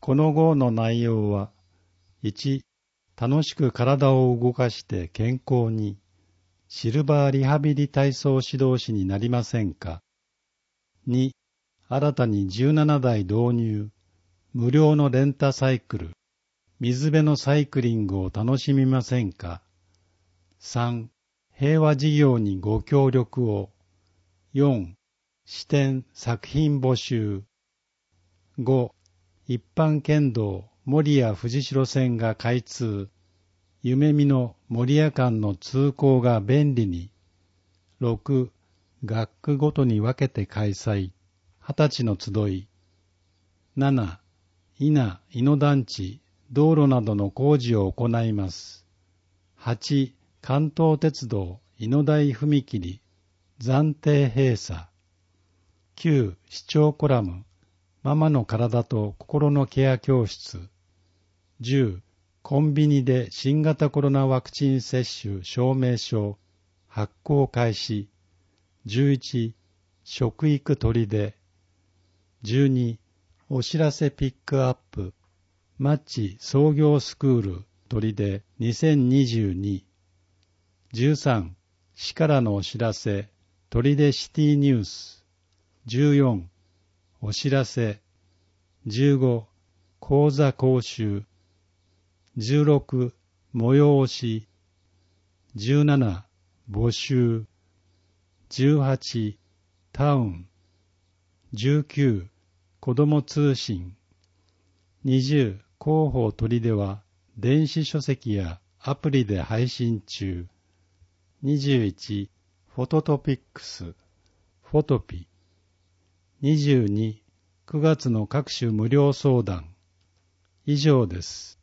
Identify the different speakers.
Speaker 1: この号の内容は、1、楽しく体を動かして健康に、シルバーリハビリ体操指導士になりませんか？ 2、新たに17台導入、無料のレンタサイクル、水辺のサイクリングを楽しみませんか？ 3、平和事業にご協力を。4、視点作品募集。5、一般県道守谷藤代線が開通。夢見の守谷間の通行が便利に。6、学区ごとに分けて開催。20歳の集い。7、伊野団地、道路などの工事を行います。8、関東鉄道伊野台踏切、暫定閉鎖。9、視聴コラム、ママの体と心のケア教室。10、コンビニで新型コロナワクチン接種証明書発行開始。11、食育取出。12、お知らせピックアップ。マッチ創業スクール取出2022。13、市からのお知らせ取出シティニュース。14、お知らせ。15、講座講習。16、催し。17、募集。18、タウン。19、子ども通信。20、広報取出は電子書籍やアプリで配信中。21、フォトトピックス、フォトピ。22、9月の各種無料相談。以上です。